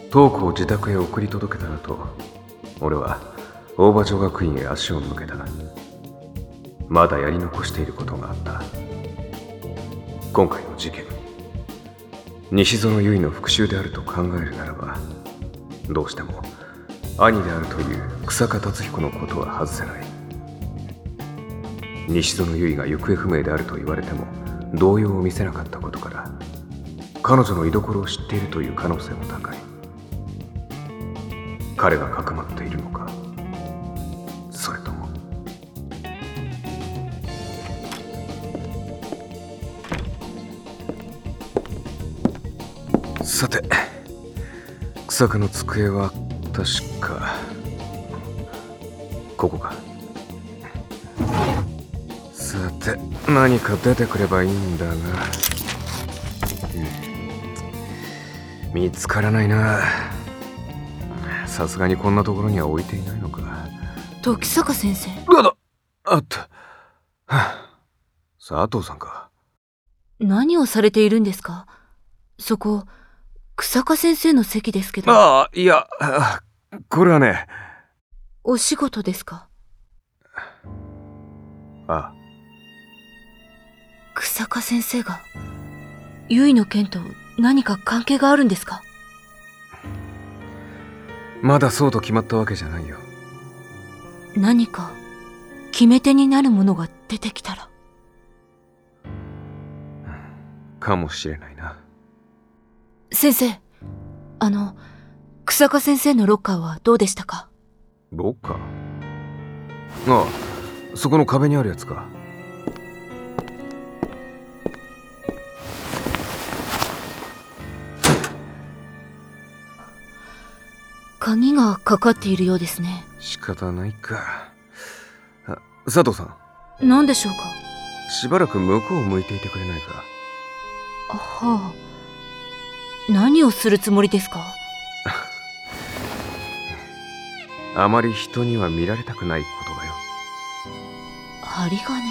トークを自宅へ送り届けた後、俺は大場女学院へ足を向けた。まだやり残していることがあった。今回の事件、西園由衣の復讐であると考えるならば、どうしても兄であるという日下達彦のことは外せない。西園由衣が行方不明であると言われても動揺を見せなかったことから、彼女の居所を知っているという可能性も高い。彼がかくまっているのか、それとも。さて、日下の机は確かここか。さて、何か出てくればいいんだが、見つからないな。さすがにこんなところには置いていないのか。 時坂先生。 あった、佐藤さんか。 何をされているんですか？そこ日下先生の席ですけど。 いや、これはね。 お仕事ですか？日下先生が由衣の件と何か関係があるんですか？ まだそうと決まったわけじゃないよ。 何か決め手になるものが出てきたら。 かもしれないな。 先生、日下先生のロッカーはどうでしたか？ ロッカー？そこの壁にあるやつか。 鍵がかかっているようですね。 仕方ないか。佐藤さん。 何でしょうか？ しばらく向こうを向いていてくれないか。 はあ。何をするつもりですか？ あまり人には見られたくないことだよ。 針金。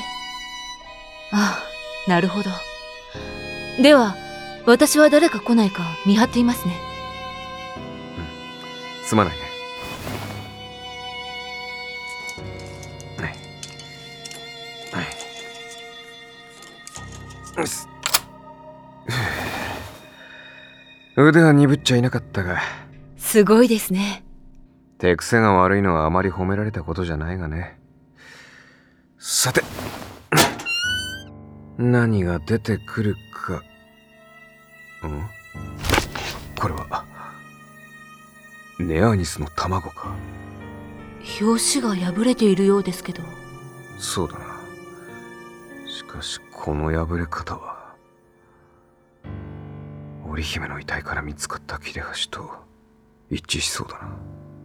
なるほど。では私は誰か来ないか見張っていますね。 すまないね。腕は鈍っちゃいなかったが。 すごいですね。 手癖が悪いのはあまり褒められたことじゃないがね。さて、何が出てくるか。これはネアニスの卵か。 表紙が破れているようですけど。 そうだな。しかしこの破れ方は織姫の遺体から見つかった切れ端と一致しそうだな。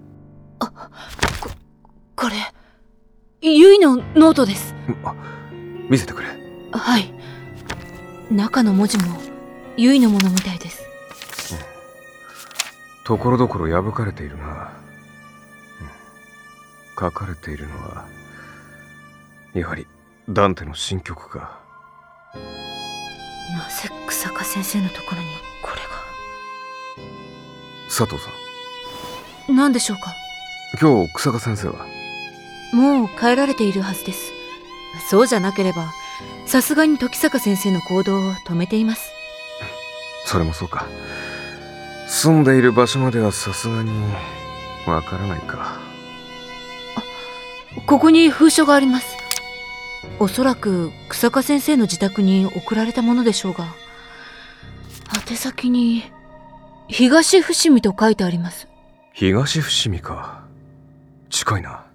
これ由衣のノートです。 見せてくれ。 はい。中の文字も由衣のものみたいです。 ところどころ破かれているな。書かれているのはやはりダンテの新曲か。 なぜ日下先生のところにこれが。 佐藤さん。何でしょうか？ 今日日下先生は？ もう帰られているはずです。そうじゃなければさすがに時坂先生の行動を止めています。 それもそうか。住んでいる場所まではさすがにわからないか。 ここに封書があります。おそらく日下先生の自宅に送られたものでしょうが、宛先に東伏見と書いてあります。 東伏見か。近いな。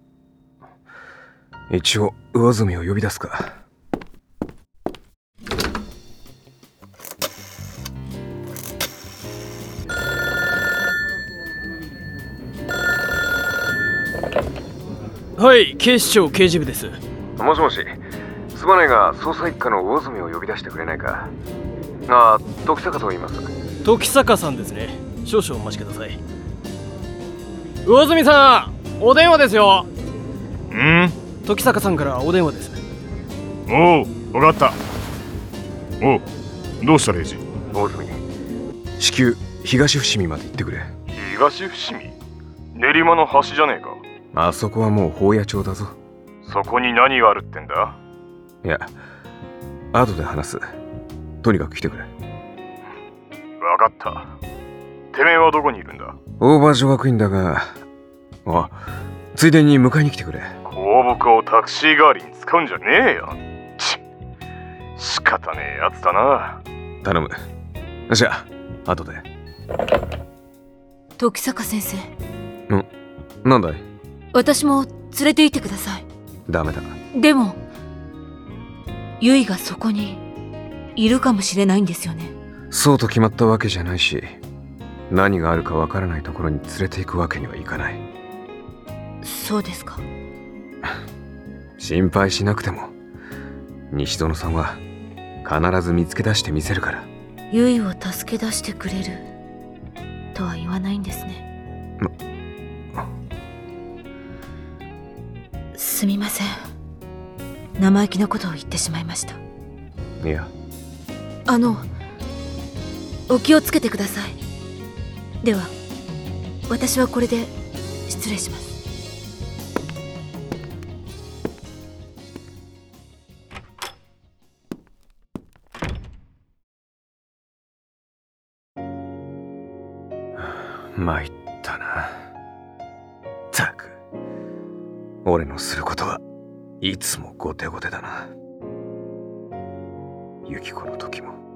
一応上澄を呼び出すか。 はい、警視庁刑事部です。 もしもし、すまないが捜査一課の魚住を呼び出してくれないか。時坂と言います。 時坂さんですね。少々お待ちください。魚住さん、お電話ですよ。時坂さんからお電話です。 おう、分かった。おう、どうしたレイジ？ 魚住、至急東伏見まで行ってくれ。 東伏見？練馬の端じゃねえか。 あそこはもう宝谷町だぞ。 そこに何があるってんだ？ いや、後で話す。とにかく来てくれ。 わかった。てめえはどこにいるんだ？ 大場女学院だが、ついでに迎えに来てくれ。 公木をタクシー代わりに使うんじゃねえよ。仕方ねえやつだな。 頼む。じゃあ後で。 時坂先生、 なんだい？ 私も連れて行ってください。 ダメだ。 でもユイがそこにいるかもしれないんですよね。 そうと決まったわけじゃないし、何があるかわからないところに連れて行くわけにはいかない。 そうですか。 心配しなくても西園さんは必ず見つけ出してみせるから。 ユイを助け出してくれるとは言わないんですね。すみません、生意気なことを言ってしまいました。 いや、 お気をつけてください。では私はこれで失礼します。 参ったな。ったく、俺のすることはいつも後手後手だな。ユキコの時も